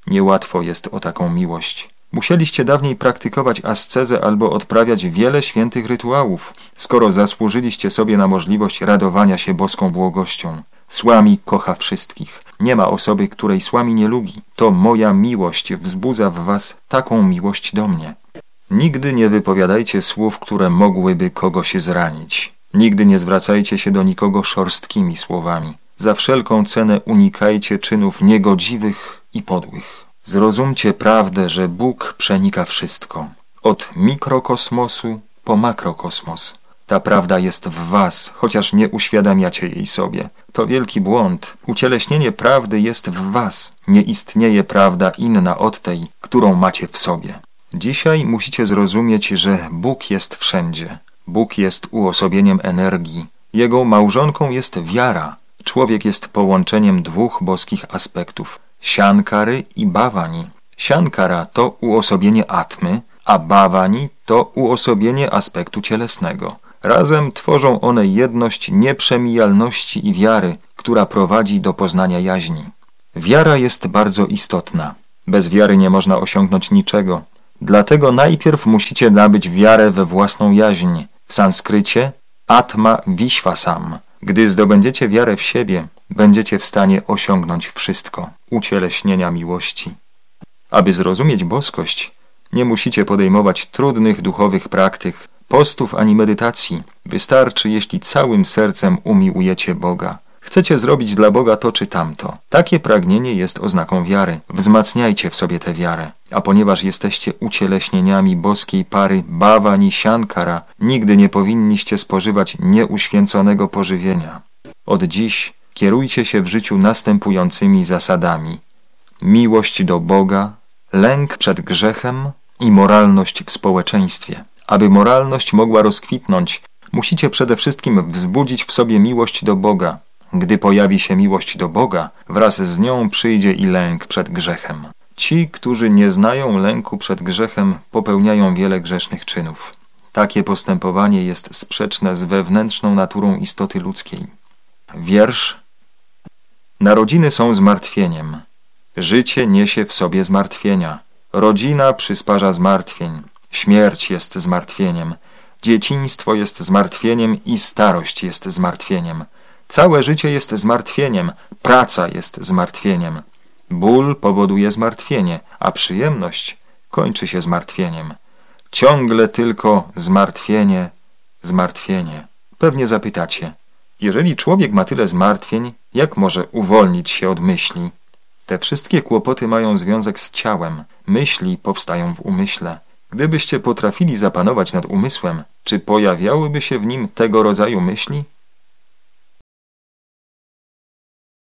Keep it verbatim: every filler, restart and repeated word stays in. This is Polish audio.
Niełatwo jest o taką miłość. Musieliście dawniej praktykować ascezę albo odprawiać wiele świętych rytuałów, skoro zasłużyliście sobie na możliwość radowania się boską błogością. Słami kocha wszystkich. Nie ma osoby, której Słami nie lubi. To moja miłość wzbudza w was taką miłość do mnie. Nigdy nie wypowiadajcie słów, które mogłyby kogoś zranić. Nigdy nie zwracajcie się do nikogo szorstkimi słowami. Za wszelką cenę unikajcie czynów niegodziwych i podłych. Zrozumcie prawdę, że Bóg przenika wszystko. Od mikrokosmosu po makrokosmos. Ta prawda jest w was, chociaż nie uświadamiacie jej sobie. To wielki błąd. Ucieleśnienie prawdy jest w was. Nie istnieje prawda inna od tej, którą macie w sobie. Dzisiaj musicie zrozumieć, że Bóg jest wszędzie. Bóg jest uosobieniem energii. Jego małżonką jest wiara. Człowiek jest połączeniem dwóch boskich aspektów. Siankary i Bhavani. Siankara to uosobienie Atmy, a Bhavani to uosobienie aspektu cielesnego. Razem tworzą one jedność nieprzemijalności i wiary, która prowadzi do poznania jaźni. Wiara jest bardzo istotna. Bez wiary nie można osiągnąć niczego. Dlatego najpierw musicie nabyć wiarę we własną jaźń. W sanskrycie Atma Vishvasam. Gdy zdobędziecie wiarę w siebie, będziecie w stanie osiągnąć wszystko. Ucieleśnienia miłości. Aby zrozumieć boskość, nie musicie podejmować trudnych duchowych praktyk, postów ani medytacji. Wystarczy, jeśli całym sercem umiłujecie Boga. Chcecie zrobić dla Boga to czy tamto. Takie pragnienie jest oznaką wiary. Wzmacniajcie w sobie tę wiarę. A ponieważ jesteście ucieleśnieniami boskiej pary Bhavani Siankara, nigdy nie powinniście spożywać nieuświęconego pożywienia. Od dziś kierujcie się w życiu następującymi zasadami. Miłość do Boga, lęk przed grzechem i moralność w społeczeństwie. Aby moralność mogła rozkwitnąć, musicie przede wszystkim wzbudzić w sobie miłość do Boga. Gdy pojawi się miłość do Boga, wraz z nią przyjdzie i lęk przed grzechem. Ci, którzy nie znają lęku przed grzechem, popełniają wiele grzesznych czynów. Takie postępowanie jest sprzeczne z wewnętrzną naturą istoty ludzkiej. Wiersz. Narodziny są zmartwieniem. Życie niesie w sobie zmartwienia. Rodzina przysparza zmartwień. Śmierć jest zmartwieniem. Dzieciństwo jest zmartwieniem i starość jest zmartwieniem. Całe życie jest zmartwieniem, praca jest zmartwieniem. Ból powoduje zmartwienie, a przyjemność kończy się zmartwieniem. Ciągle tylko zmartwienie, zmartwienie. Pewnie zapytacie, jeżeli człowiek ma tyle zmartwień, jak może uwolnić się od myśli? Te wszystkie kłopoty mają związek z ciałem. Myśli powstają w umyśle. Gdybyście potrafili zapanować nad umysłem, czy pojawiałyby się w nim tego rodzaju myśli?